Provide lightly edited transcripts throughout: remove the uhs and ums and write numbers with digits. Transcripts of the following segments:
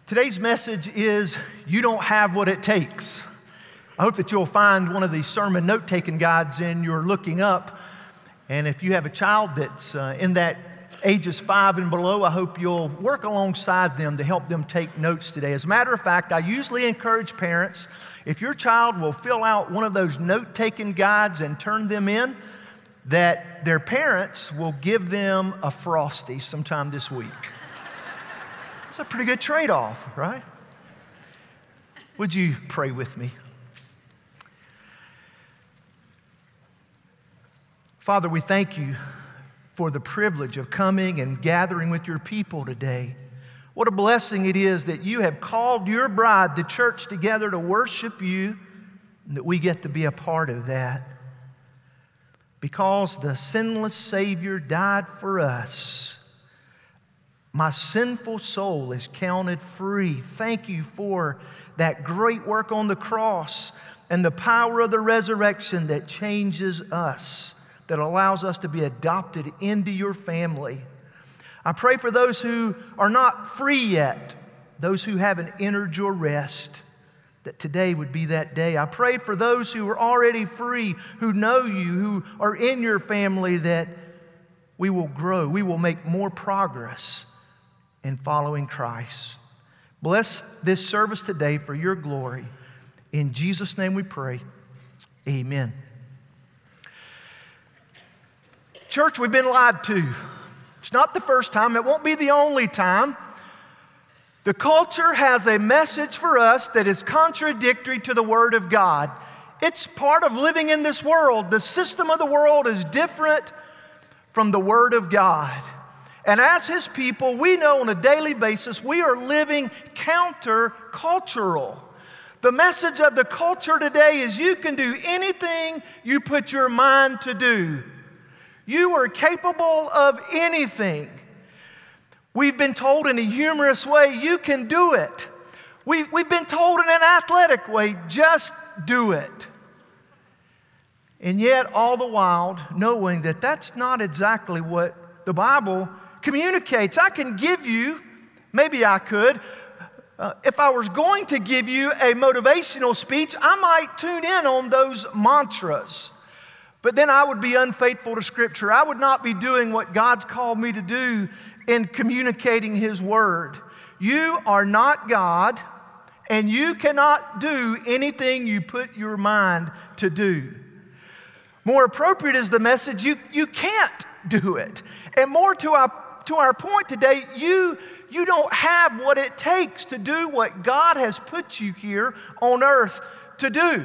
Today's message is, you don't have what it takes. I hope that you'll find one of these sermon note-taking guides in your looking up. And if you have a child that's in that ages 5 and below, I hope you'll work alongside them to help them take notes today. As a matter of fact, I usually encourage parents, if your child will fill out one of those note-taking guides and turn them in, that their parents will give them a Frosty sometime this week. It's a pretty good trade-off, right? Would you pray with me? Father, we thank you for the privilege of coming and gathering with your people today. What a blessing it is that you have called your bride, the church, together to worship you, and that we get to be a part of that. Because the sinless Savior died for us, my sinful soul is counted free. Thank you for that great work on the cross and the power of the resurrection that changes us, that allows us to be adopted into your family. I pray for those who are not free yet, those who haven't entered your rest, that today would be that day. I pray for those who are already free, who know you, who are in your family, that we will grow, we will make more progress in following Christ. Bless this service today for your glory. In Jesus' name we pray, amen. Church, we've been lied to. It's not the first time. It won't be the only time. The culture has a message for us that is contradictory to the Word of God. It's part of living in this world. The system of the world is different from the Word of God. And as His people, we know on a daily basis we are living counter-cultural. The message of the culture today is you can do anything you put your mind to do. You are capable of anything. We've been told in a humorous way, you can do it. We've been told in an athletic way, just do it. And yet, all the while, knowing that that's not exactly what the Bible communicates. I can give you, maybe I could, if I was going to give you a motivational speech, I might tune in on those mantras. But then I would be unfaithful to Scripture. I would not be doing what God's called me to do in communicating His Word. You are not God, and you cannot do anything you put your mind to do. More appropriate is the message, you can't do it. And more to our point today, you don't have what it takes to do what God has put you here on earth to do.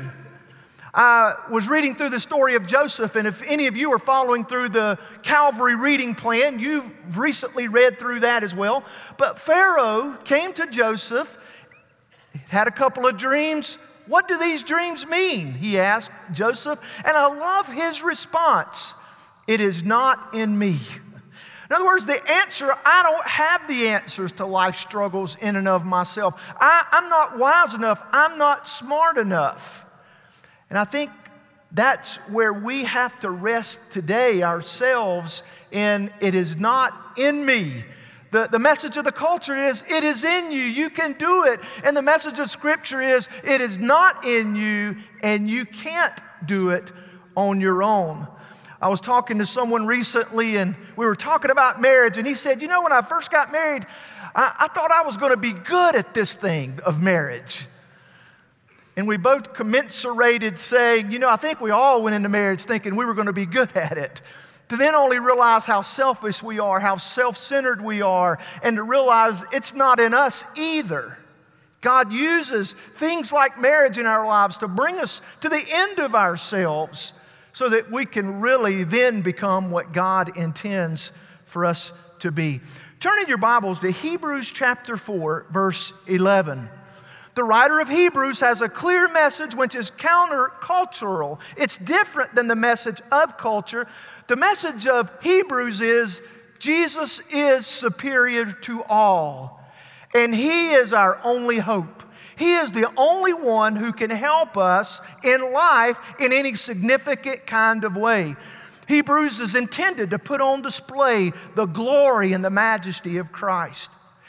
I was reading through the story of Joseph, and if any of you are following through the Calvary reading plan, you've recently read through that as well. But Pharaoh came to Joseph, had a couple of dreams. What do these dreams mean? He asked Joseph, and I love his response. It is not in me. In other words, the answer, I don't have the answers to life struggles in and of myself. I'm not wise enough. I'm not smart enough. And I think that's where we have to rest today ourselves in, it is not in me. The message of the culture is, it is in you. You can do it. And the message of Scripture is, it is not in you, and you can't do it on your own. I was talking to someone recently, and we were talking about marriage, and he said, you know, when I first got married, I thought I was going to be good at this thing of marriage. And we both commiserated saying, you know, I think we all went into marriage thinking we were going to be good at it. To then only realize how selfish we are, how self-centered we are, and to realize it's not in us either. God uses things like marriage in our lives to bring us to the end of ourselves so that we can really then become what God intends for us to be. Turn in your Bibles to Hebrews chapter 4, verse 11. The writer of Hebrews has a clear message which is countercultural. It's different than the message of culture. The message of Hebrews is Jesus is superior to all, and He is our only hope. He is the only one who can help us in life in any significant kind of way. Hebrews is intended to put on display the glory and the majesty of Christ.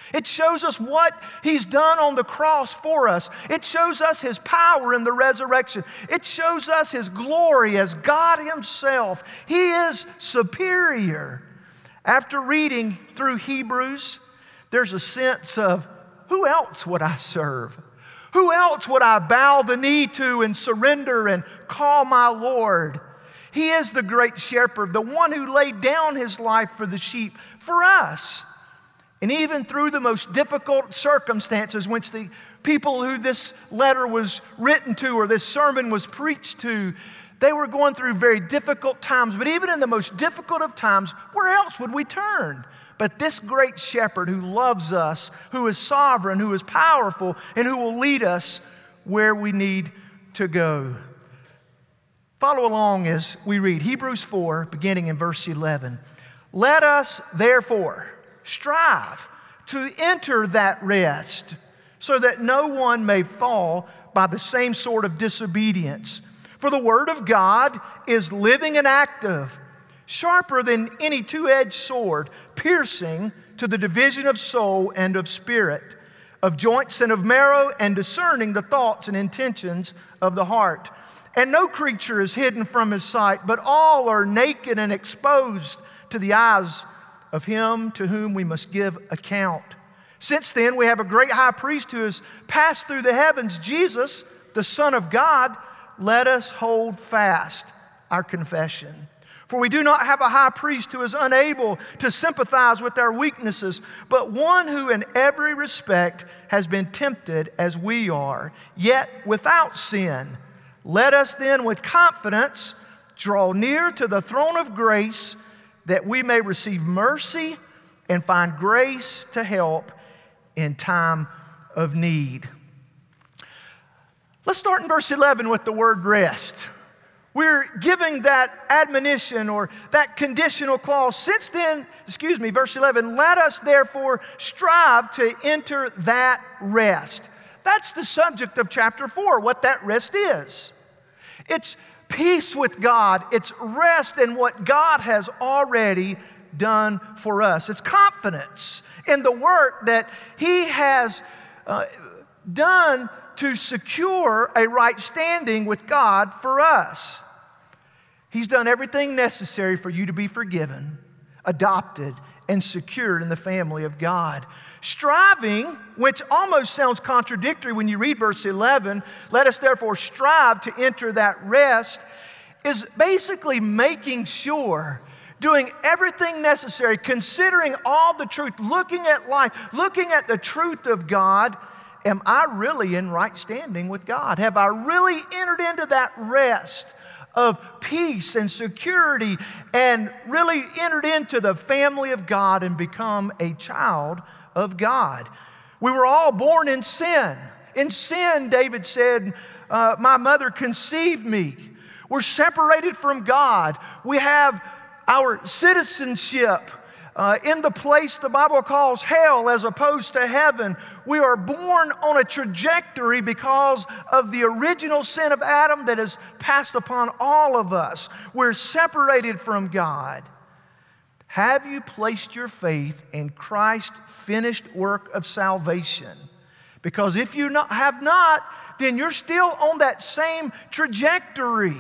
It shows us what He's done on the cross for us. It shows us His power in the resurrection. It shows us His glory as God Himself. He is superior. After reading through Hebrews, there's a sense of, who else would I serve? Who else would I bow the knee to and surrender and call my Lord? He is the great shepherd, the one who laid down His life for the sheep, for us. And even through the most difficult circumstances, which the people who this letter was written to or this sermon was preached to, they were going through very difficult times. But even in the most difficult of times, where else would we turn? But this great shepherd who loves us, who is sovereign, who is powerful, and who will lead us where we need to go. Follow along as we read Hebrews 4, beginning in verse 11. Let us therefore strive to enter that rest, so that no one may fall by the same sort of disobedience. For the word of God is living and active, sharper than any two-edged sword, piercing to the division of soul and of spirit, of joints and of marrow, and discerning the thoughts and intentions of the heart. And no creature is hidden from His sight, but all are naked and exposed to the eyes of Him to whom we must give account. Since then, we have a great high priest who has passed through the heavens, Jesus, the Son of God. Let us hold fast our confession. For we do not have a high priest who is unable to sympathize with our weaknesses, but one who in every respect has been tempted as we are, yet without sin. Let us then with confidence draw near to the throne of grace, that we may receive mercy and find grace to help in time of need. Let's start in verse 11 with the word rest. We're giving that admonition or that conditional clause. Since then, verse 11, let us therefore strive to enter that rest. That's the subject of chapter 4, what that rest is. It's peace with God. It's rest in what God has already done for us. It's confidence in the work that He has done to secure a right standing with God for us. He's done everything necessary for you to be forgiven, adopted, and secured in the family of God. Striving, which almost sounds contradictory when you read verse 11, let us therefore strive to enter that rest, is basically making sure, doing everything necessary, considering all the truth, looking at life, looking at the truth of God. Am I really in right standing with God? Have I really entered into that rest of peace and security and really entered into the family of God and become a child of God? We were all born in sin. In sin, David said, my mother conceived me. We're separated from God. We have our citizenship in the place the Bible calls hell as opposed to heaven. We are born on a trajectory because of the original sin of Adam that has passed upon all of us. We're separated from God. Have you placed your faith in Christ's finished work of salvation? Because if you have not, then you're still on that same trajectory.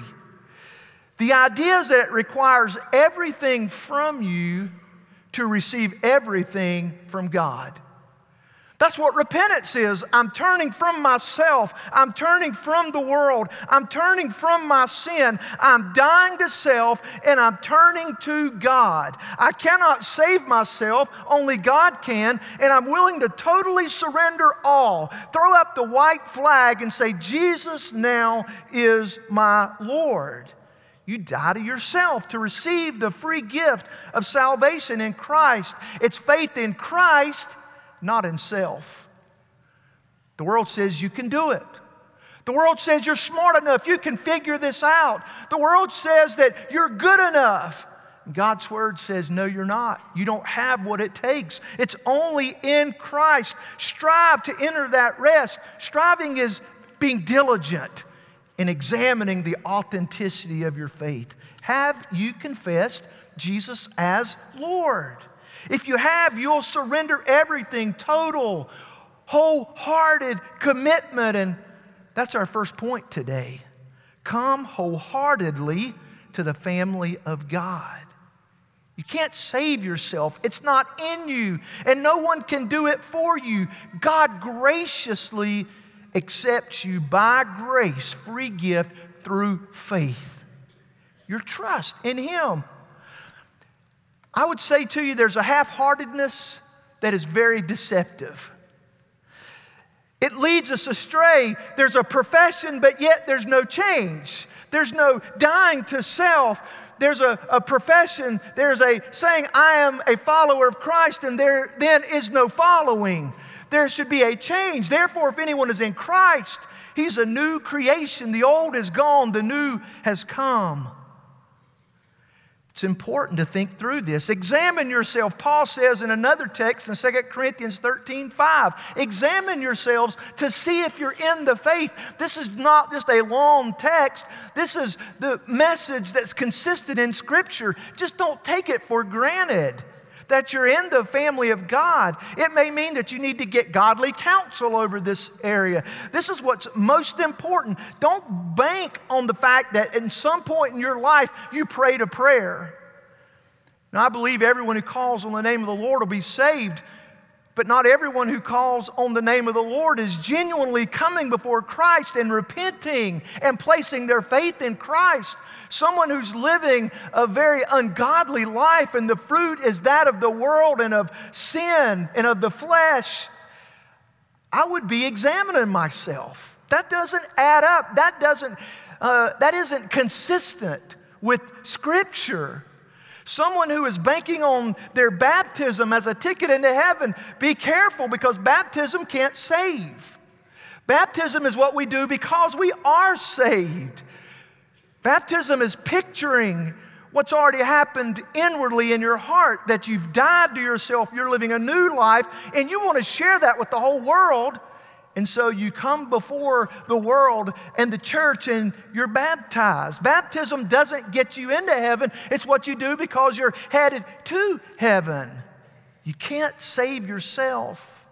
The idea is that it requires everything from you to receive everything from God. That's what repentance is. I'm turning from myself. I'm turning from the world. I'm turning from my sin. I'm dying to self and I'm turning to God. I cannot save myself. Only God can. And I'm willing to totally surrender all. Throw up the white flag and say, Jesus now is my Lord. You die to yourself to receive the free gift of salvation in Christ. It's faith in Christ, not in self. The world says you can do it. The world says you're smart enough, you can figure this out. The world says that you're good enough. God's word says, no, you're not. You don't have what it takes. It's only in Christ. Strive to enter that rest. Striving is being diligent in examining the authenticity of your faith. Have you confessed Jesus as Lord? If you have, you'll surrender everything, total, wholehearted commitment. And that's our first point today. Come wholeheartedly to the family of God. You can't save yourself. It's not in you, and no one can do it for you. God graciously accepts you by grace, free gift through faith. Your trust in Him. I would say to you, there's a half-heartedness that is very deceptive. It leads us astray. There's a profession, but yet there's no change. There's no dying to self. There's a profession, there's a saying, I am a follower of Christ, and there then is no following. There should be a change. Therefore, if anyone is in Christ, he's a new creation. The old is gone, the new has come. It's important to think through this. Examine yourself. Paul says in another text in 2 Corinthians 13:5, examine yourselves to see if you're in the faith. This is not just a long text. This is the message that's consistent in Scripture. Just don't take it for granted that you're in the family of God. It may mean that you need to get godly counsel over this area. This is what's most important. Don't bank on the fact that at some point in your life you prayed a prayer. Now, I believe everyone who calls on the name of the Lord will be saved, but not everyone who calls on the name of the Lord is genuinely coming before Christ and repenting and placing their faith in Christ. Someone who's living a very ungodly life, and the fruit is that of the world and of sin and of the flesh, I would be examining myself. That doesn't add up. That isn't consistent with Scripture. Someone who is banking on their baptism as a ticket into heaven, be careful, because baptism can't save. Baptism is what we do because we are saved. Baptism is picturing what's already happened inwardly in your heart, that you've died to yourself, you're living a new life, and you want to share that with the whole world. And so you come before the world and the church and you're baptized. Baptism doesn't get you into heaven. It's what you do because you're headed to heaven. You can't save yourself.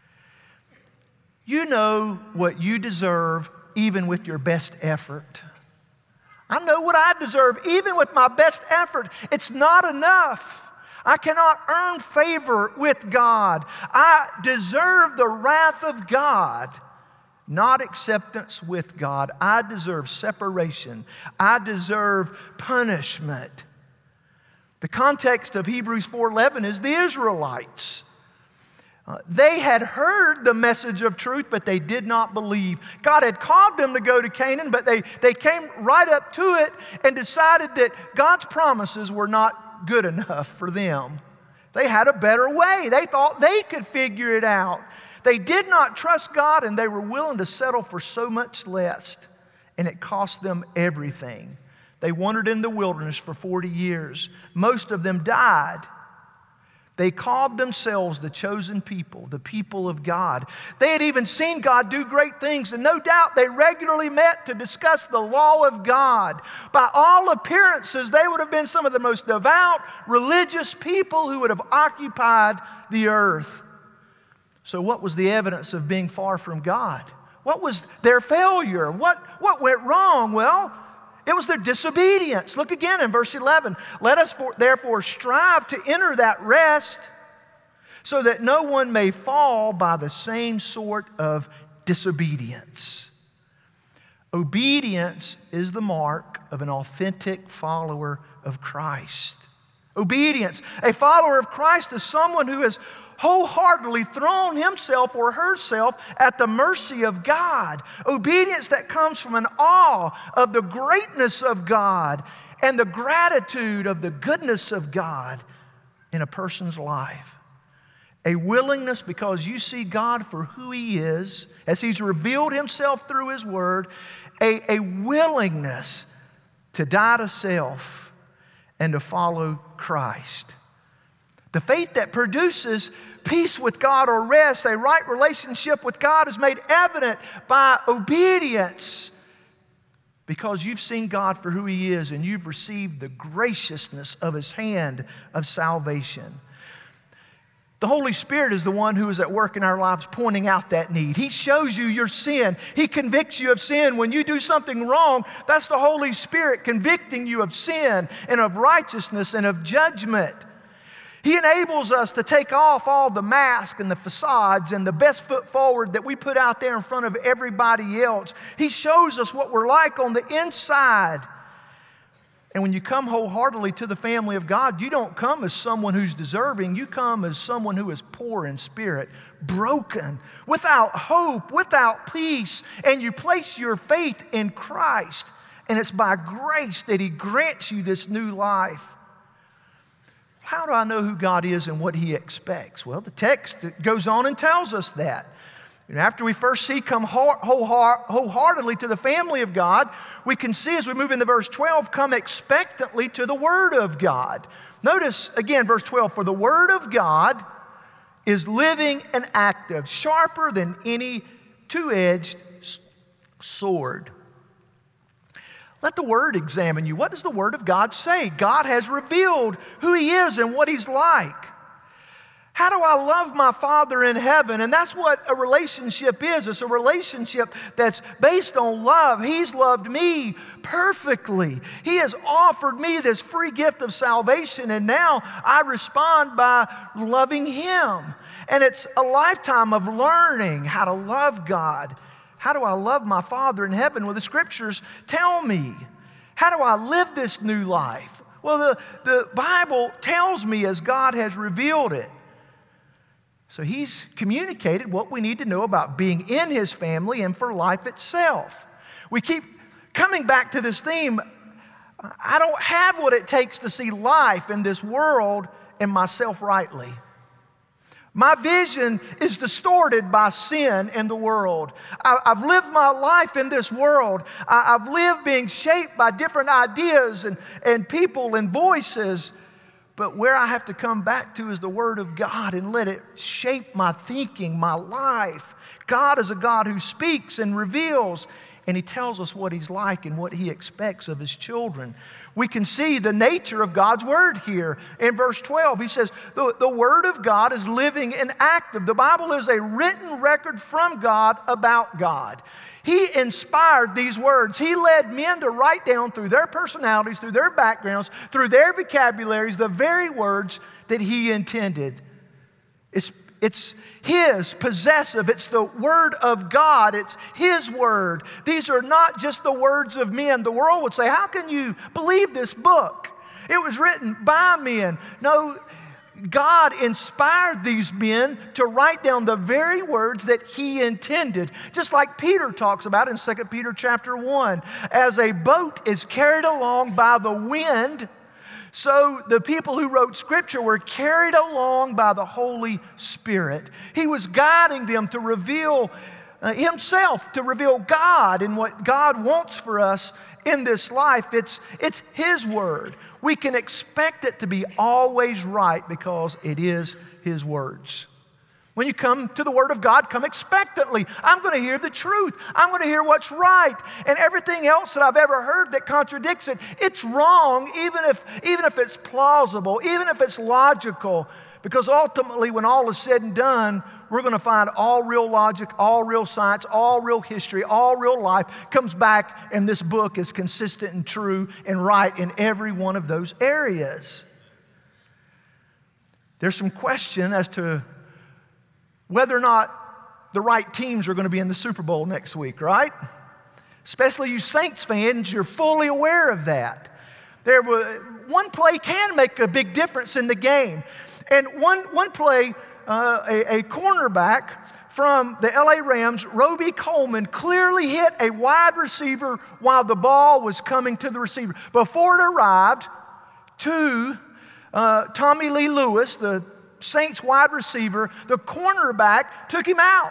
You know what you deserve even with your best effort. I know what I deserve even with my best effort. It's not enough. I cannot earn favor with God. I deserve the wrath of God, not acceptance with God. I deserve separation. I deserve punishment. The context of Hebrews 4:11 is the Israelites. They had heard the message of truth, but they did not believe. God had called them to go to Canaan, but they came right up to it and decided that God's promises were not good enough for them. They had a better way. They thought they could figure it out. They did not trust God, and they were willing to settle for so much less, and it cost them everything. They wandered in the wilderness for 40 years. Most of them died. They called themselves the chosen people, the people of God. They had even seen God do great things, and no doubt they regularly met to discuss the law of God. By all appearances, they would have been some of the most devout, religious people who would have occupied the earth. So what was the evidence of being far from God? What was their failure? What went wrong? Well, it was their disobedience. Look again in verse 11. Let us therefore strive to enter that rest, so that no one may fall by the same sort of disobedience. Obedience is the mark of an authentic follower of Christ. Obedience. A follower of Christ is someone who has wholeheartedly thrown himself or herself at the mercy of God. Obedience that comes from an awe of the greatness of God and the gratitude of the goodness of God in a person's life. A willingness, because you see God for who He is, as He's revealed Himself through His Word, a willingness to die to self and to follow Christ. The faith that produces peace with God or rest, a right relationship with God, is made evident by obedience, because you've seen God for who He is and you've received the graciousness of His hand of salvation. The Holy Spirit is the one who is at work in our lives pointing out that need. He shows you your sin. He convicts you of sin. When you do something wrong, that's the Holy Spirit convicting you of sin and of righteousness and of judgment. He enables us to take off all the masks and the facades and the best foot forward that we put out there in front of everybody else. He shows us what we're like on the inside. And when you come wholeheartedly to the family of God, you don't come as someone who's deserving. You come as someone who is poor in spirit, broken, without hope, without peace. And you place your faith in Christ. And it's by grace that He grants you this new life. How do I know who God is and what He expects? Well, the text goes on and tells us that. And after we first see come wholeheartedly to the family of God, we can see as we move into verse 12, come expectantly to the Word of God. Notice again, verse 12, for the Word of God is living and active, sharper than any two-edged sword. Let the Word examine you. What does the Word of God say? God has revealed who He is and what He's like. How do I love my Father in heaven? And that's what a relationship is. It's a relationship that's based on love. He's loved me perfectly. He has offered me this free gift of salvation, and now I respond by loving Him. And it's a lifetime of learning how to love God. How do I love my Father in heaven? Well, the Scriptures tell me. How do I live this new life? Well, the Bible tells me as God has revealed it. So He's communicated what we need to know about being in His family and for life itself. We keep coming back to this theme. I don't have what it takes to see life in this world and myself rightly. My vision is distorted by sin in the world. I've lived my life in this world. I've lived being shaped by different ideas and people and voices. But where I have to come back to is the Word of God and let it shape my thinking, my life. God is a God who speaks and reveals, and He tells us what He's like and what He expects of His children. We can see the nature of God's Word here. In verse 12, He says, the Word of God is living and active. The Bible is a written record from God about God. He inspired these words. He led men to write down through their personalities, through their backgrounds, through their vocabularies, the very words that He intended. It's His, possessive. It's the Word of God. It's His Word. These are not just the words of men. The world would say, how can you believe this book? It was written by men. No, God inspired these men to write down the very words that He intended. Just like Peter talks about in 2 Peter chapter 1. As a boat is carried along by the wind, so the people who wrote Scripture were carried along by the Holy Spirit. He was guiding them to reveal Himself, to reveal God and what God wants for us in this life. It's His Word. We can expect it to be always right because it is His words. When you come to the Word of God, come expectantly. I'm going to hear the truth. I'm going to hear what's right. And everything else that I've ever heard that contradicts it, it's wrong, even if it's plausible, even if it's logical. Because ultimately, when all is said and done, we're going to find all real logic, all real science, all real history, all real life comes back, and this book is consistent and true and right in every one of those areas. There's some question as to whether or not the right teams are going to be in the Super Bowl next week, right? Especially you Saints fans, you're fully aware of that. One play can make a big difference in the game. And one play, a cornerback from the LA Rams, Roby Coleman, clearly hit a wide receiver while the ball was coming to the receiver. Before it arrived to Tommy Lee Lewis, the Saints wide receiver, the cornerback took him out.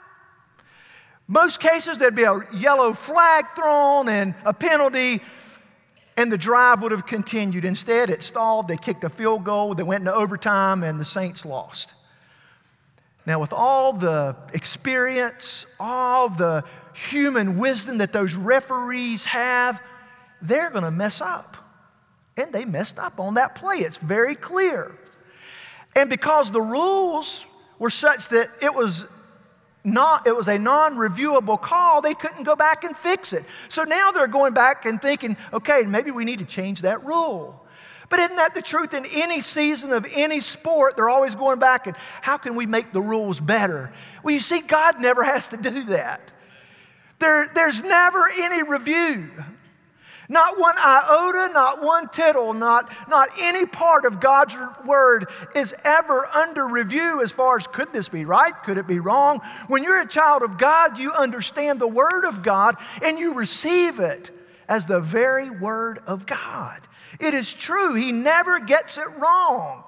Most cases, there'd be a yellow flag thrown and a penalty, and the drive would have continued. Instead, it stalled. They kicked a field goal. They went into overtime, and the Saints lost. Now, with all the experience, all the human wisdom that those referees have, they're going to mess up. And they messed up on that play. It's very clear. And because the rules were such that it was a non-reviewable call, they couldn't go back and fix it. So now they're going back and thinking, okay, maybe we need to change that rule. But isn't that the truth? In any season of any sport, they're always going back and how can we make the rules better? Well, you see, God never has to do that. There's never any review. Not one iota, not one tittle, not any part of God's word is ever under review as far as could this be right, could it be wrong? When you're a child of God, you understand the word of God and you receive it as the very word of God. It is true. He never gets it wrong.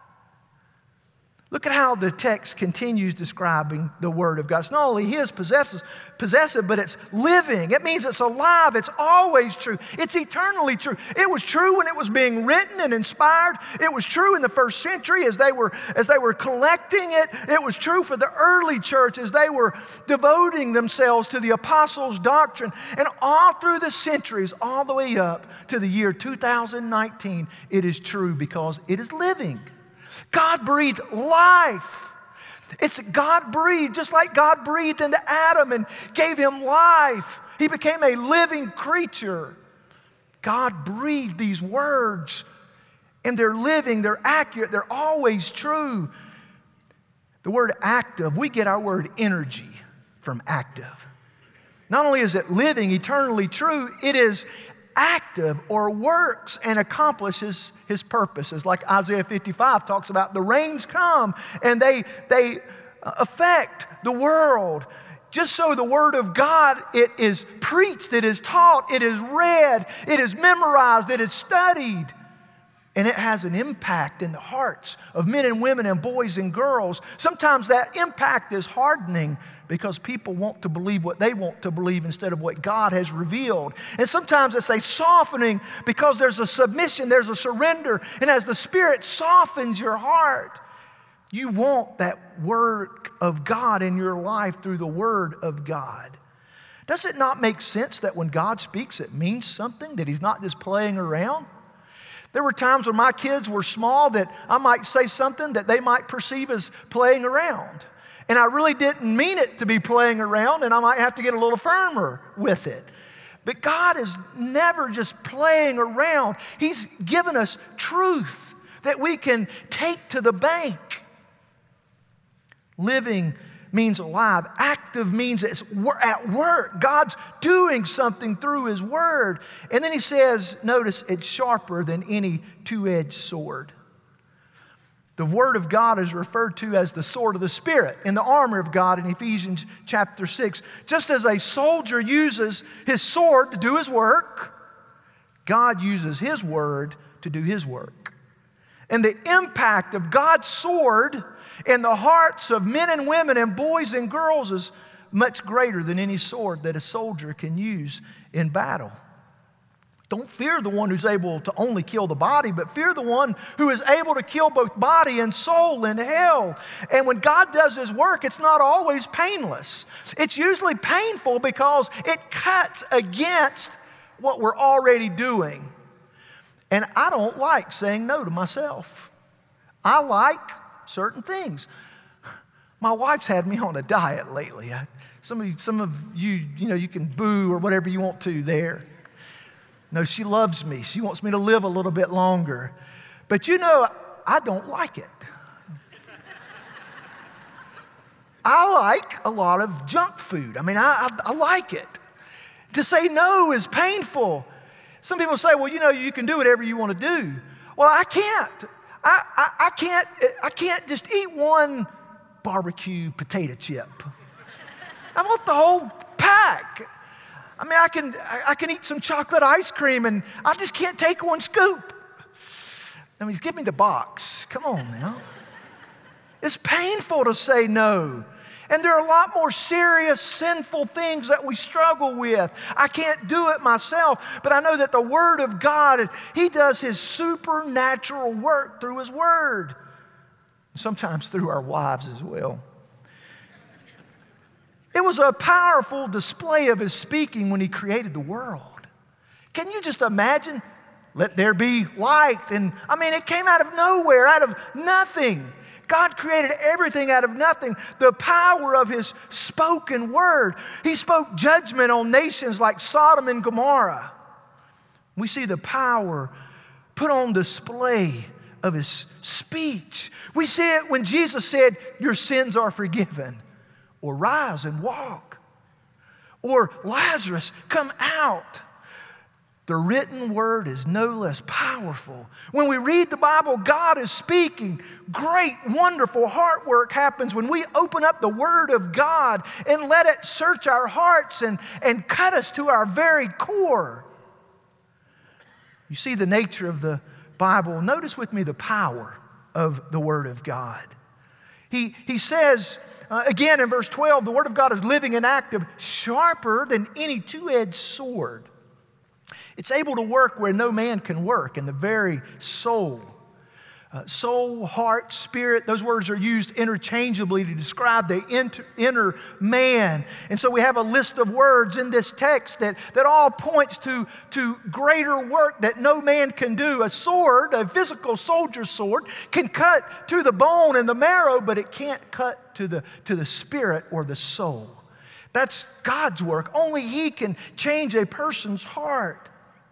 Look at how the text continues describing the word of God. It's not only his possessive, but it's living. It means it's alive. It's always true. It's eternally true. It was true when it was being written and inspired. It was true in the first century as they were collecting it. It was true for the early church as they were devoting themselves to the apostles' doctrine. And all through the centuries, all the way up to the year 2019, it is true because it is living. God breathed life. It's God breathed, just like God breathed into Adam and gave him life. He became a living creature. God breathed these words, and they're living, they're accurate, they're always true. The word active, we get our word energy from active. Not only is it living, eternally true, it is active or works and accomplishes his purposes. Like Isaiah 55 talks about the rains come and they affect the world. Just so the word of God, it is preached, it is taught, it is read, it is memorized, it is studied. And it has an impact in the hearts of men and women and boys and girls. Sometimes that impact is hardening because people want to believe what they want to believe instead of what God has revealed. And sometimes it's a softening because there's a submission, there's a surrender. And as the Spirit softens your heart, you want that work of God in your life through the Word of God. Does it not make sense that when God speaks, it means something, that He's not just playing around? There were times when my kids were small that I might say something that they might perceive as playing around. And I really didn't mean it to be playing around, and I might have to get a little firmer with it. But God is never just playing around. He's given us truth that we can take to the bank. Living means alive. Active means it's at work. God's doing something through His Word. And then He says, notice, it's sharper than any two-edged sword. The Word of God is referred to as the sword of the Spirit in the armor of God in Ephesians chapter 6. Just as a soldier uses his sword to do his work, God uses His Word to do His work. And the impact of God's sword in the hearts of men and women and boys and girls is much greater than any sword that a soldier can use in battle. Don't fear the one who's able to only kill the body, but fear the one who is able to kill both body and soul in hell. And when God does His work, it's not always painless. It's usually painful because it cuts against what we're already doing. And I don't like saying no to myself. I like certain things. My wife's had me on a diet lately. Some of you, you can boo or whatever you want to there. No, she loves me. She wants me to live a little bit longer. But I don't like it. I like a lot of junk food. I like it. To say no is painful. Some people say, well, you can do whatever you want to do. Well, I can't. I can't just eat one barbecue potato chip. I want the whole pack. I can eat some chocolate ice cream and I just can't take one scoop. Give me the box. Come on now. It's painful to say no. And there are a lot more serious, sinful things that we struggle with. I can't do it myself, but I know that the Word of God, He does His supernatural work through His Word. Sometimes through our wives as well. It was a powerful display of His speaking when He created the world. Can you just imagine? Let there be light. And it came out of nowhere, out of nothing. God created everything out of nothing. The power of His spoken word. He spoke judgment on nations like Sodom and Gomorrah. We see the power put on display of His speech. We see it when Jesus said, "Your sins are forgiven," or "Rise and walk," or "Lazarus, come out." The written word is no less powerful. When we read the Bible, God is speaking. Great, wonderful heart work happens when we open up the Word of God and let it search our hearts and cut us to our very core. You see the nature of the Bible. Notice with me the power of the Word of God. He says, again in verse 12, the Word of God is living and active, sharper than any two-edged sword. It's able to work where no man can work, in the very soul. Soul, heart, spirit, those words are used interchangeably to describe the inner man. And so we have a list of words in this text that all points to greater work that no man can do. A sword, a physical soldier's sword, can cut to the bone and the marrow, but it can't cut to the spirit or the soul. That's God's work. Only He can change a person's heart.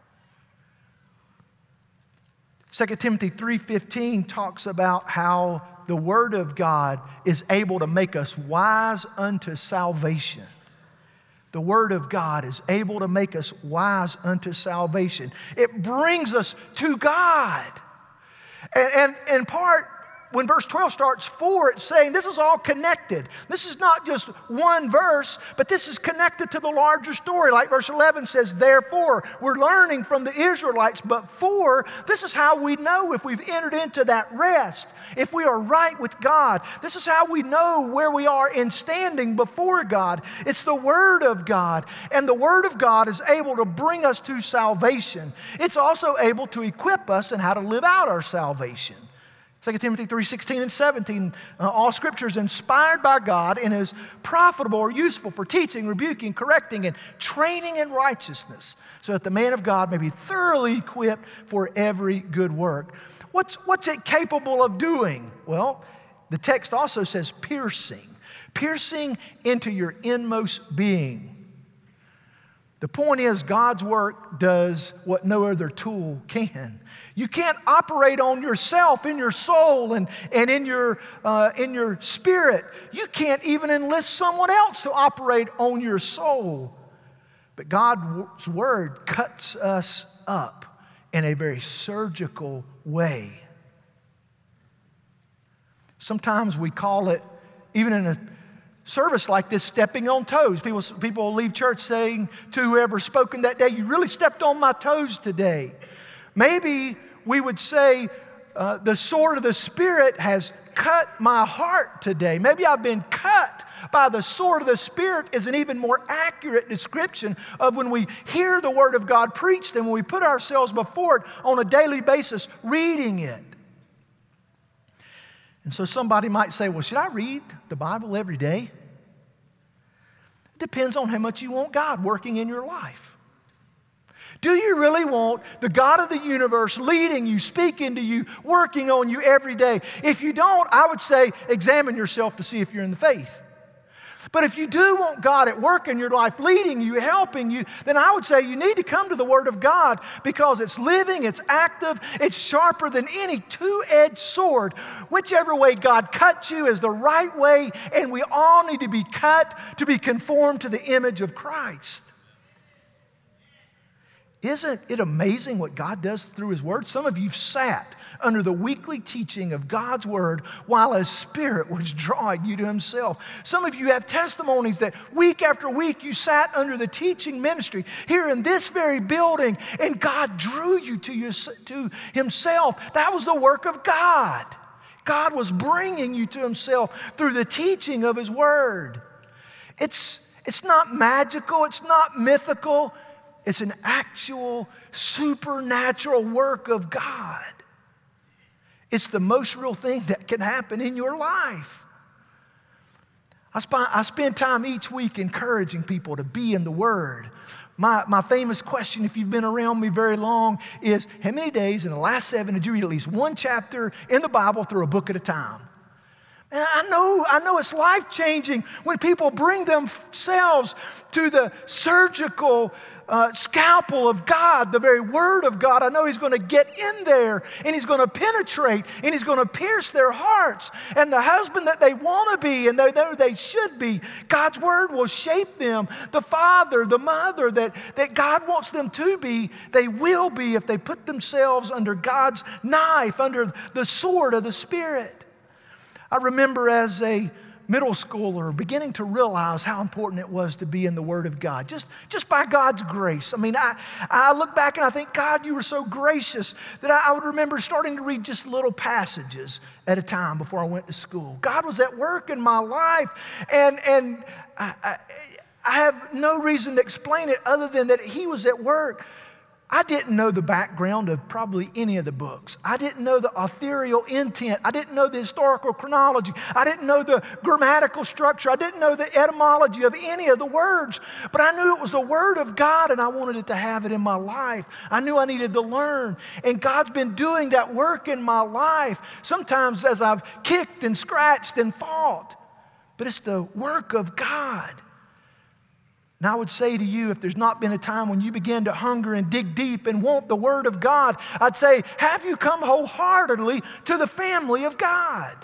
2 Timothy 3:15 talks about how the Word of God is able to make us wise unto salvation. The Word of God is able to make us wise unto salvation. It brings us to God. And in part, when verse 12 starts, it's saying this is all connected. This is not just one verse, but this is connected to the larger story. Like verse 11 says, therefore, we're learning from the Israelites, but this is how we know if we've entered into that rest, if we are right with God. This is how we know where we are in standing before God. It's the Word of God, and the Word of God is able to bring us to salvation. It's also able to equip us in how to live out our salvation. 2 Timothy 3:16 and 17, all Scripture is inspired by God and is profitable or useful for teaching, rebuking, correcting, and training in righteousness, so that the man of God may be thoroughly equipped for every good work. What's it capable of doing? Well, the text also says piercing into your inmost being. The point is, God's work does what no other tool can. You can't operate on yourself, in your soul, and in your spirit. You can't even enlist someone else to operate on your soul. But God's Word cuts us up in a very surgical way. Sometimes we call it, even in a service like this, stepping on toes. People will leave church saying to whoever's spoken that day, "You really stepped on my toes today." Maybe we would say, the sword of the Spirit has cut my heart today. Maybe I've been cut by the sword of the Spirit is an even more accurate description of when we hear the Word of God preached and when we put ourselves before it on a daily basis reading it. And so somebody might say, well, should I read the Bible every day? It depends on how much you want God working in your life. Do you really want the God of the universe leading you, speaking to you, working on you every day? If you don't, I would say examine yourself to see if you're in the faith. But if you do want God at work in your life, leading you, helping you, then I would say you need to come to the Word of God because it's living, it's active, it's sharper than any two-edged sword. Whichever way God cuts you is the right way, and we all need to be cut to be conformed to the image of Christ. Isn't it amazing what God does through His Word? Some of you sat under the weekly teaching of God's Word while His Spirit was drawing you to Himself. Some of you have testimonies that week after week you sat under the teaching ministry here in this very building and God drew you to Himself. That was the work of God. God was bringing you to Himself through the teaching of His Word. It's not magical, it's not mythical. It's an actual supernatural work of God. It's the most real thing that can happen in your life. I spend time each week encouraging people to be in the Word. My famous question, if you've been around me very long, is how many days in the last 7 did you read at least one chapter in the Bible through a book at a time? And I know it's life-changing when people bring themselves to the surgical scalpel of God, the very Word of God. I know He's going to get in there and He's going to penetrate and He's going to pierce their hearts. And the husband that they want to be and they know they should be, God's Word will shape them. The father, the mother that God wants them to be, they will be if they put themselves under God's knife, under the sword of the Spirit. I remember as a middle schooler beginning to realize how important it was to be in the Word of God, just by God's grace. I mean, I look back and I think, God, you were so gracious that I would remember starting to read just little passages at a time before I went to school. God was at work in my life, and I have no reason to explain it other than that He was at work. I didn't know the background of probably any of the books. I didn't know the authorial intent. I didn't know the historical chronology. I didn't know the grammatical structure. I didn't know the etymology of any of the words. But I knew it was the Word of God and I wanted it to have it in my life. I knew I needed to learn. And God's been doing that work in my life, sometimes as I've kicked and scratched and fought. But it's the work of God. And I would say to you, if there's not been a time when you began to hunger and dig deep and want the Word of God, I'd say, have you come wholeheartedly to the family of God?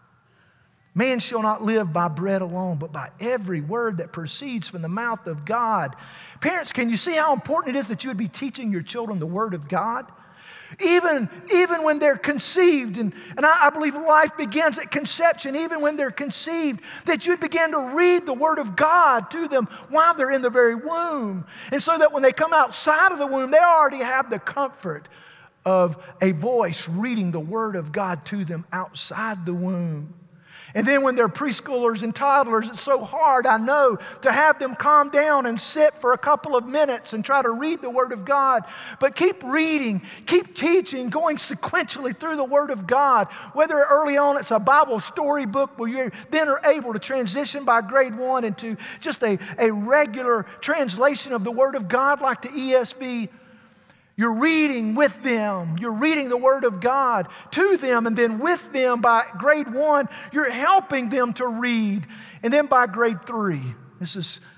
Man shall not live by bread alone, but by every word that proceeds from the mouth of God. Parents, can you see how important it is that you would be teaching your children the Word of God? Even when they're conceived, and I believe life begins at conception, even when they're conceived, that you'd begin to read the Word of God to them while they're in the very womb. And so that when they come outside of the womb, they already have the comfort of a voice reading the Word of God to them outside the womb. And then when they're preschoolers and toddlers, it's so hard, I know, to have them calm down and sit for a couple of minutes and try to read the Word of God. But keep reading, keep teaching, going sequentially through the Word of God. Whether early on it's a Bible storybook where you then are able to transition by grade 1 into just a regular translation of the Word of God like the ESV. You're reading with them. You're reading the Word of God to them, and then with them by grade 1, you're helping them to read. And then by grade 3, this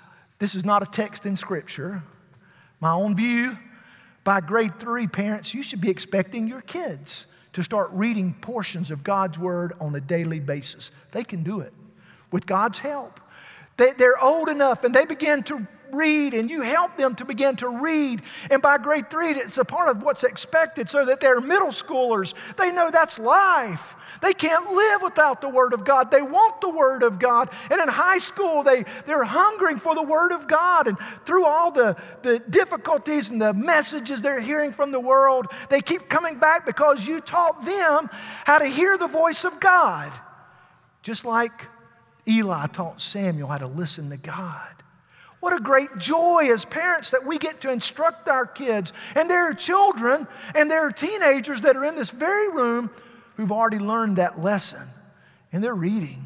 is not a text in Scripture. My own view, by grade 3, parents, you should be expecting your kids to start reading portions of God's Word on a daily basis. They can do it with God's help. They're old enough and they begin to read, and you help them to begin to read. And by grade 3, it's a part of what's expected so that they're middle schoolers. They know that's life. They can't live without the Word of God. They want the Word of God. And in high school, they're hungering for the Word of God. And through all the difficulties and the messages they're hearing from the world, they keep coming back because you taught them how to hear the voice of God. Just like Eli taught Samuel how to listen to God. What a great joy as parents that we get to instruct our kids. And there are children and there are teenagers that are in this very room who've already learned that lesson. And they're reading.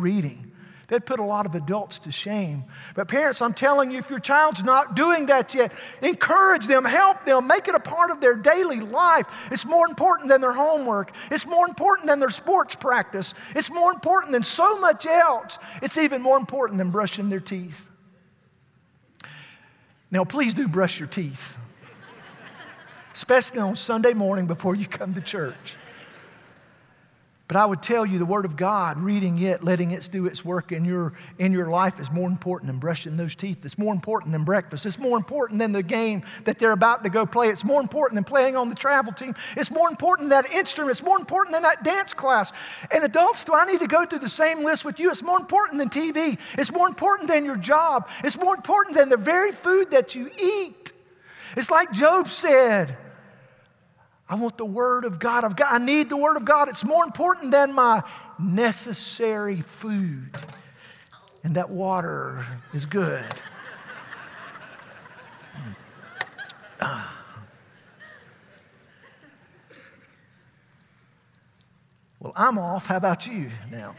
They'd put a lot of adults to shame. But parents, I'm telling you, if your child's not doing that yet, encourage them, help them, make it a part of their daily life. It's more important than their homework. It's more important than their sports practice. It's more important than so much else. It's even more important than brushing their teeth. Now, please do brush your teeth, especially on Sunday morning before you come to church. But I would tell you the Word of God, reading it, letting it do its work in your life is more important than brushing those teeth. It's more important than breakfast. It's more important than the game that they're about to go play. It's more important than playing on the travel team. It's more important than that instrument. It's more important than that dance class. And adults, do I need to go through the same list with you? It's more important than TV. It's more important than your job. It's more important than the very food that you eat. It's like Job said, I want the Word of God. I need the Word of God. It's more important than my necessary food. And that water is good. Well, I'm off. How about you now?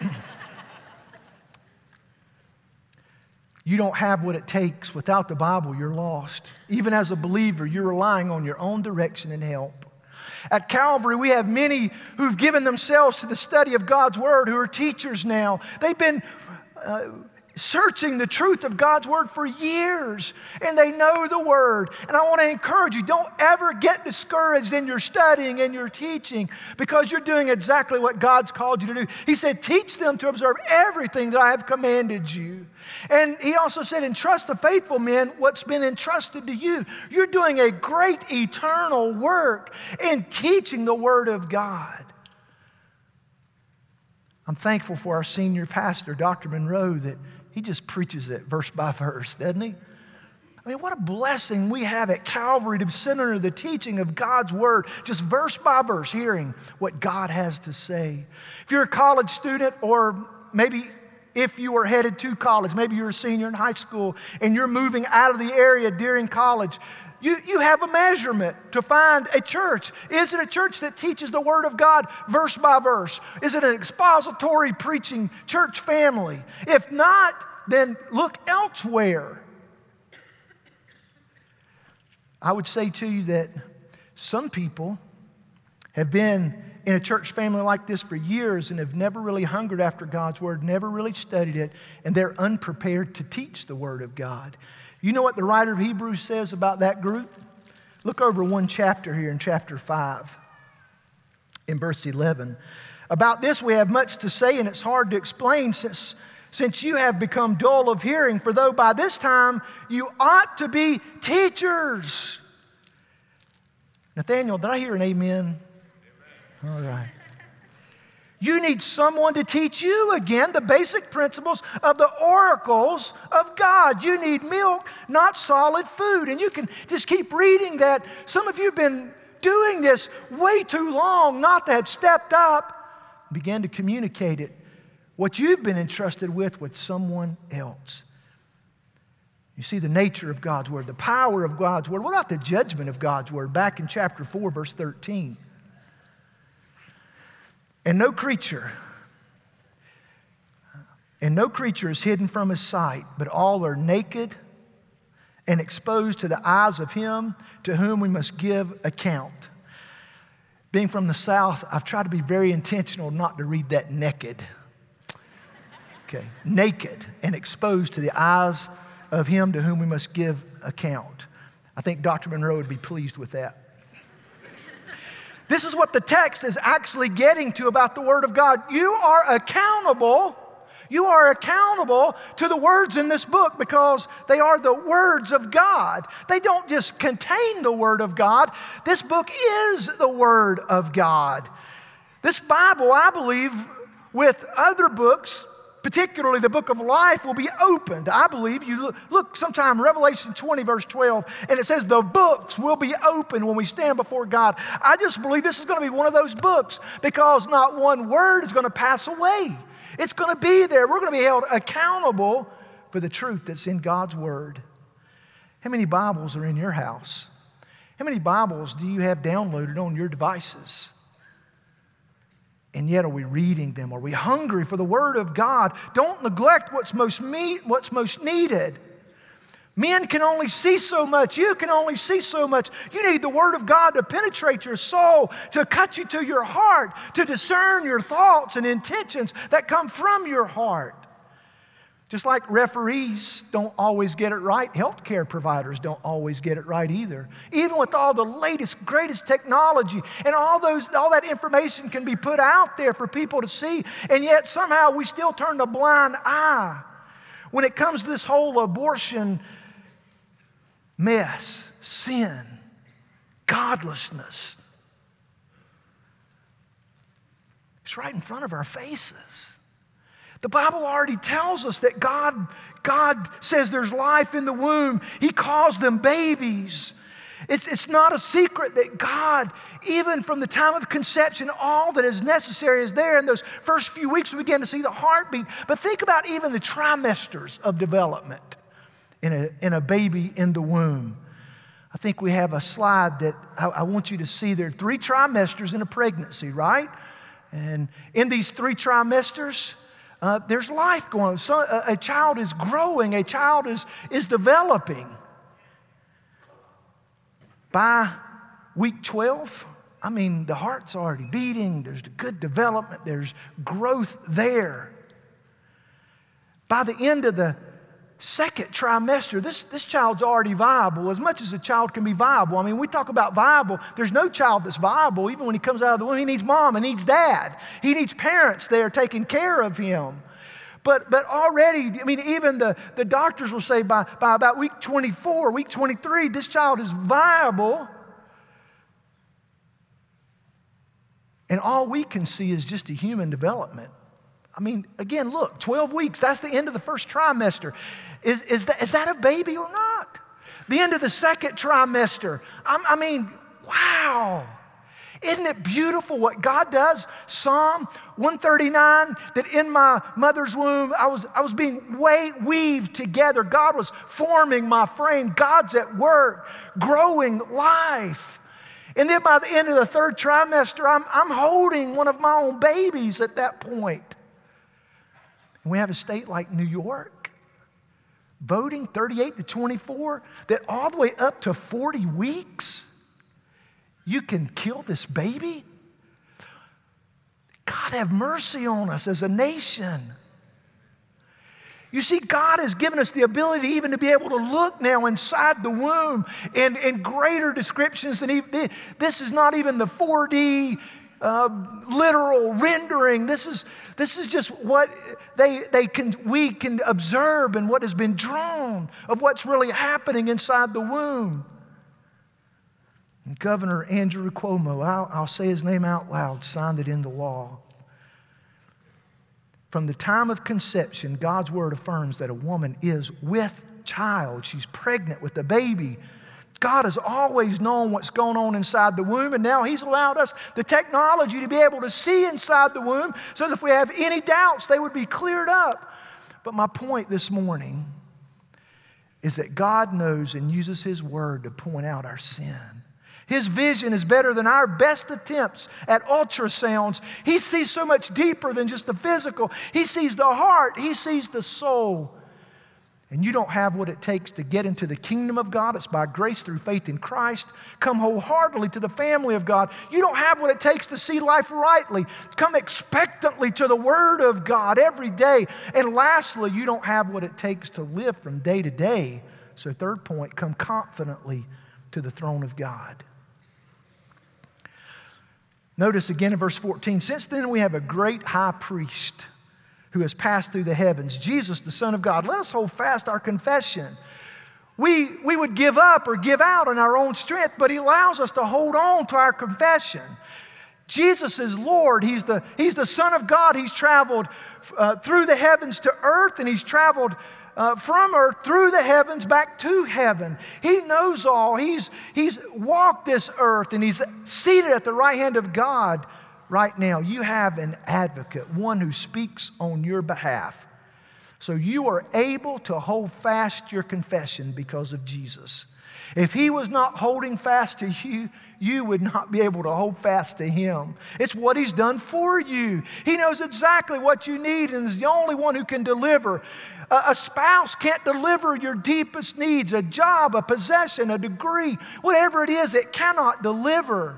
You don't have what it takes. Without the Bible, you're lost. Even as a believer, you're relying on your own direction and help. At Calvary, we have many who've given themselves to the study of God's Word, who are teachers now. They've been searching the truth of God's Word for years, and they know the Word. And I want to encourage you, don't ever get discouraged in your studying and your teaching, because you're doing exactly what God's called you to do. He said, teach them to observe everything that I have commanded you. And he also said, entrust to faithful men what's been entrusted to you. You're doing a great eternal work in teaching the Word of God. I'm thankful for our senior pastor, Dr. Monroe, that he just preaches it verse by verse, doesn't he? I mean, what a blessing we have at Calvary to sit under the teaching of God's Word, just verse by verse, hearing what God has to say. If you're a college student, or maybe if you are headed to college, maybe you're a senior in high school and you're moving out of the area during college, you have a measurement to find a church. Is it a church that teaches the Word of God verse by verse? Is it an expository preaching church family? If not, then look elsewhere. I would say to you that some people have been in a church family like this for years and have never really hungered after God's Word, never really studied it, and they're unprepared to teach the Word of God. You know what the writer of Hebrews says about that group? Look over one chapter here in chapter 5, in verse 11. About this we have much to say, and it's hard to explain since you have become dull of hearing, for though by this time you ought to be teachers. Nathaniel, did I hear an amen? All right. You need someone to teach you again the basic principles of the oracles of God. You need milk, not solid food. And you can just keep reading that. Some of you have been doing this way too long not to have stepped up, began to communicate it, what you've been entrusted with someone else. You see the nature of God's Word, the power of God's Word. What about the judgment of God's Word? Back in chapter 4, verse 13. And no creature is hidden from his sight, but all are naked and exposed to the eyes of him to whom we must give account. Being from the South, I've tried to be very intentional not to read that naked. Okay, naked and exposed to the eyes of him to whom we must give account. I think Dr. Monroe would be pleased with that. This is what the text is actually getting to about the Word of God. You are accountable to the words in this book because they are the words of God. They don't just contain the Word of God. This book is the Word of God. This Bible, I believe, with other books, particularly the book of life, will be opened. I believe you look sometime Revelation 20 verse 12, and it says the books will be opened when we stand before God. I just believe this is going to be one of those books because not one word is going to pass away. It's going to be there. We're going to be held accountable for the truth that's in God's Word. How many Bibles are in your house? How many Bibles do you have downloaded on your devices? And yet, are we reading them? Are we hungry for the Word of God? Don't neglect what's most needed. Men can only see so much. You can only see so much. You need the Word of God to penetrate your soul, to cut you to your heart, to discern your thoughts and intentions that come from your heart. Just like referees don't always get it right, healthcare providers don't always get it right either. Even with all the latest, greatest technology and all that information can be put out there for people to see, and yet somehow we still turn a blind eye when it comes to this whole abortion mess, sin, godlessness. It's right in front of our faces. The Bible already tells us that God says there's life in the womb. He calls them babies. It's not a secret that God, even from the time of conception, all that is necessary is there. In those first few weeks, we begin to see the heartbeat. But think about even the trimesters of development in a baby in the womb. I think we have a slide that I want you to see. There are 3 trimesters in a pregnancy, right? And in these 3 trimesters, there's life going on. So a child is growing. A child is developing. By week 12, I mean, the heart's already beating. There's good development. There's growth there. By the end of the second trimester, this child's already viable, as much as a child can be viable. I mean, we talk about viable. There's no child that's viable. Even when he comes out of the womb, he needs mom, he needs dad. He needs parents there taking care of him. But already, I mean, even the doctors will say by about week 24, week 23, this child is viable. And all we can see is just a human development. I mean, again, look, 12 weeks, that's the end of the first trimester. Is that a baby or not? The end of the second trimester. I mean, wow. Isn't it beautiful what God does? Psalm 139, that in my mother's womb, I was being weaved together. God was forming my frame. God's at work, growing life. And then by the end of the third trimester, I'm holding one of my own babies at that point. And we have a state like New York, voting 38 to 24, that all the way up to 40 weeks, you can kill this baby? God have mercy on us as a nation. You see, God has given us the ability even to be able to look now inside the womb in greater descriptions than this is not even the 4D literal rendering. This is just what we can observe and what has been drawn of what's really happening inside the womb. And Governor Andrew Cuomo, I'll say his name out loud, signed it into law. From the time of conception, God's word affirms that a woman is with child. She's pregnant with a baby. God has always known what's going on inside the womb, and now He's allowed us the technology to be able to see inside the womb so that if we have any doubts, they would be cleared up. But my point this morning is that God knows and uses His word to point out our sin. His vision is better than our best attempts at ultrasounds. He sees so much deeper than just the physical. He sees the heart. He sees the soul. And you don't have what it takes to get into the kingdom of God. It's by grace through faith in Christ. Come wholeheartedly to the family of God. You don't have what it takes to see life rightly. Come expectantly to the Word of God every day. And lastly, you don't have what it takes to live from day to day. So third point, come confidently to the throne of God. Notice again in verse 14, since then we have a great high priest who has passed through the heavens, Jesus, the Son of God. Let us hold fast our confession. We would give up or give out in our own strength, but He allows us to hold on to our confession. Jesus is Lord. He's the Son of God. He's traveled through the heavens to earth, and He's traveled from earth through the heavens back to heaven. He knows all. He's walked this earth, and He's seated at the right hand of God right now. You have an advocate, one who speaks on your behalf. So you are able to hold fast your confession because of Jesus. If He was not holding fast to you, you would not be able to hold fast to Him. It's what He's done for you. He knows exactly what you need and is the only one who can deliver. A spouse can't deliver your deepest needs. A job, a possession, a degree, whatever it is, it cannot deliver.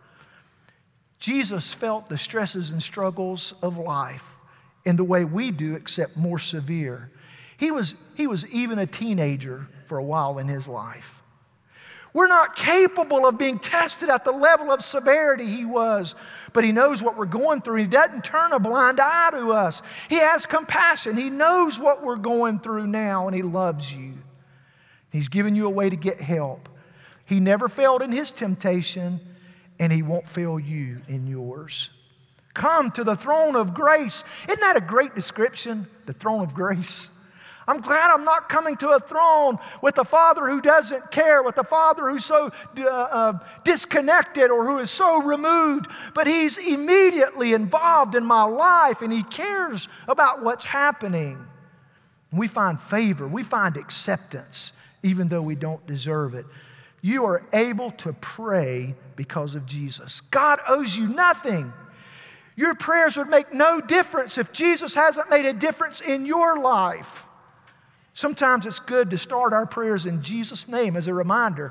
Jesus felt the stresses and struggles of life in the way we do, except more severe. He was even a teenager for a while in His life. We're not capable of being tested at the level of severity He was, but He knows what we're going through. He doesn't turn a blind eye to us. He has compassion. He knows what we're going through now, and He loves you. He's given you a way to get help. He never failed in His temptation, and He won't fail you in yours. Come to the throne of grace. Isn't that a great description? The throne of grace. I'm glad I'm not coming to a throne with a Father who doesn't care, with a Father who's so disconnected or who is so removed, but He's immediately involved in my life and He cares about what's happening. We find favor, we find acceptance, even though we don't deserve it. You are able to pray because of Jesus. God owes you nothing. Your prayers would make no difference if Jesus hasn't made a difference in your life. Sometimes it's good to start our prayers in Jesus' name as a reminder.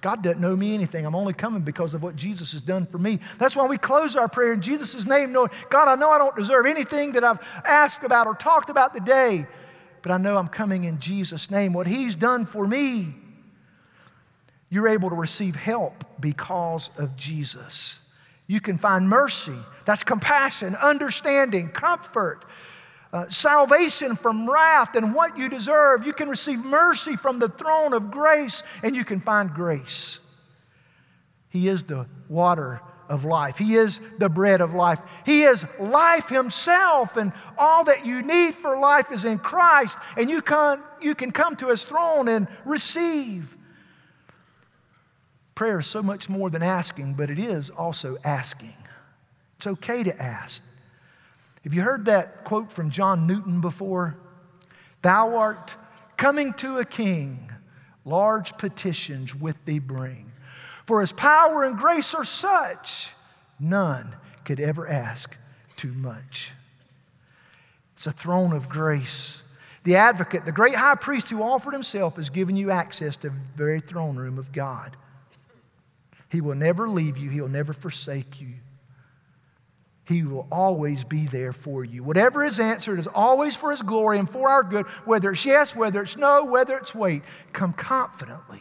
God doesn't owe me anything. I'm only coming because of what Jesus has done for me. That's why we close our prayer in Jesus' name, knowing, God, I know I don't deserve anything that I've asked about or talked about today, but I know I'm coming in Jesus' name. What He's done for me, you're able to receive help because of Jesus. You can find mercy. That's compassion, understanding, comfort, salvation from wrath and what you deserve. You can receive mercy from the throne of grace, and you can find grace. He is the water of life. He is the bread of life. He is life Himself, and all that you need for life is in Christ, and you can come to His throne and receive. Prayer is so much more than asking, but it is also asking. It's okay to ask. Have you heard that quote from John Newton before? Thou art coming to a king, large petitions with thee bring. For His power and grace are such, none could ever ask too much. It's a throne of grace. The advocate, the great high priest who offered Himself, has given you access to the very throne room of God. He will never leave you. He will never forsake you. He will always be there for you. Whatever is answered is always for His glory and for our good, whether it's yes, whether it's no, whether it's wait. Come confidently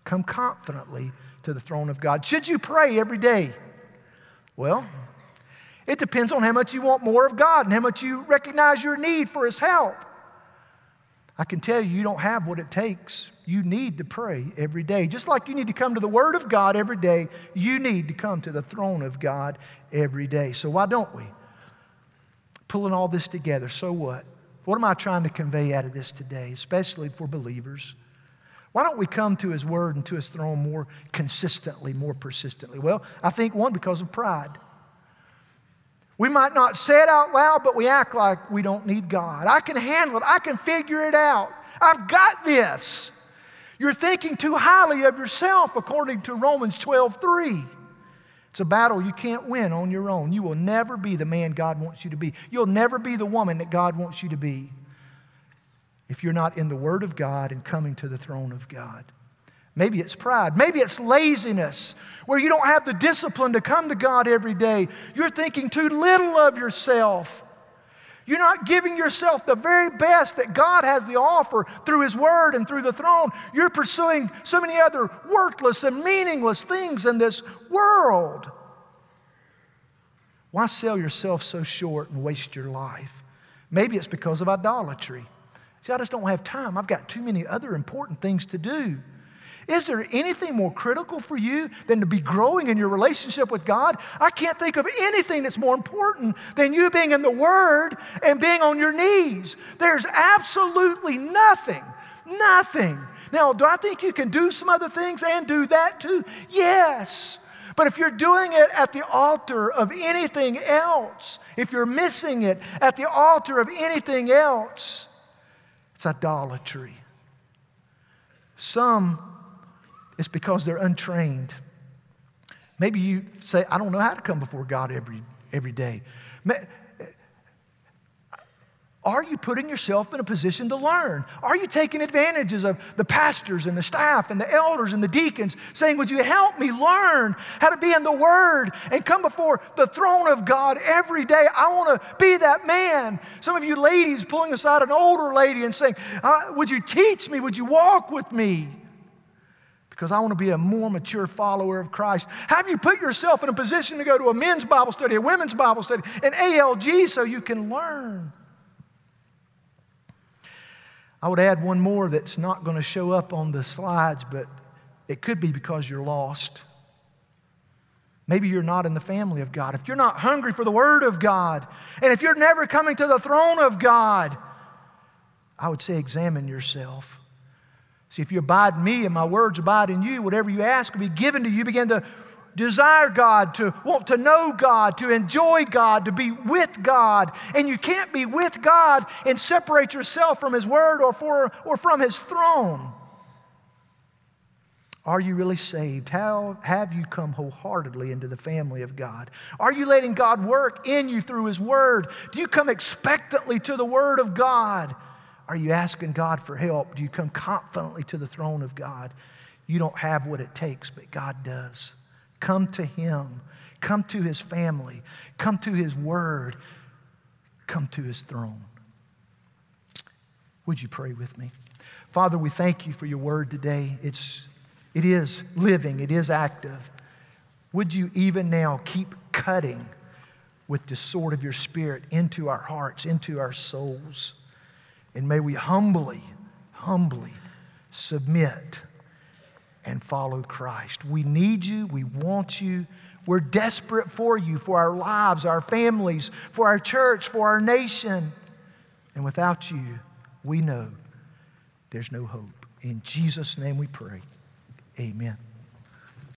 to the throne of God. Should you pray every day? Well, it depends on how much you want more of God and how much you recognize your need for His help. I can tell you, you don't have what it takes. You need to pray every day. Just like you need to come to the Word of God every day, you need to come to the throne of God every day. So why don't we? Pulling all this together, so what? What am I trying to convey out of this today, especially for believers? Why don't we come to His Word and to His throne more consistently, more persistently? Well, I think one, because of pride. We might not say it out loud, but we act like we don't need God. I can handle it. I can figure it out. I've got this. You're thinking too highly of yourself, according to Romans 12:3. It's a battle you can't win on your own. You will never be the man God wants you to be. You'll never be the woman that God wants you to be if you're not in the Word of God and coming to the throne of God. Maybe it's pride. Maybe it's laziness, where you don't have the discipline to come to God every day. You're thinking too little of yourself. You're not giving yourself the very best that God has to offer through His Word and through the throne. You're pursuing so many other worthless and meaningless things in this world. Why sell yourself so short and waste your life? Maybe it's because of idolatry. See, I just don't have time. I've got too many other important things to do. Is there anything more critical for you than to be growing in your relationship with God? I can't think of anything that's more important than you being in the Word and being on your knees. There's absolutely nothing. Now, do I think you can do some other things and do that too? Yes. But if you're doing it at the altar of anything else, if you're missing it at the altar of anything else, it's idolatry. It's because they're untrained. Maybe you say, I don't know how to come before God every day. Are you putting yourself in a position to learn? Are you taking advantages of the pastors and the staff and the elders and the deacons saying, would you help me learn how to be in the Word and come before the throne of God every day? I want to be that man. Some of you ladies pulling aside an older lady and saying, would you teach me? Would you walk with me? Because I want to be a more mature follower of Christ. Have you put yourself in a position to go to a men's Bible study, a women's Bible study, an ALG so you can learn? I would add one more that's not going to show up on the slides, but it could be because you're lost. Maybe you're not in the family of God. If you're not hungry for the Word of God, and if you're never coming to the throne of God, I would say examine yourself. See, if you abide in me and my words abide in you, whatever you ask will be given to you. You begin to desire God, to want to know God, to enjoy God, to be with God. And you can't be with God and separate yourself from His Word or from His throne. Are you really saved? How have you come wholeheartedly into the family of God? Are you letting God work in you through His Word? Do you come expectantly to the Word of God? Are you asking God for help? Do you come confidently to the throne of God? You don't have what it takes, but God does. Come to Him. Come to His family. Come to His Word. Come to His throne. Would you pray with me? Father, we thank You for Your Word today. It is living. It is active. Would You even now keep cutting with the sword of Your Spirit into our hearts, into our souls. And may we humbly submit and follow Christ. We need You. We want You. We're desperate for You, for our lives, our families, for our church, for our nation. And without You, we know there's no hope. In Jesus' name we pray. Amen.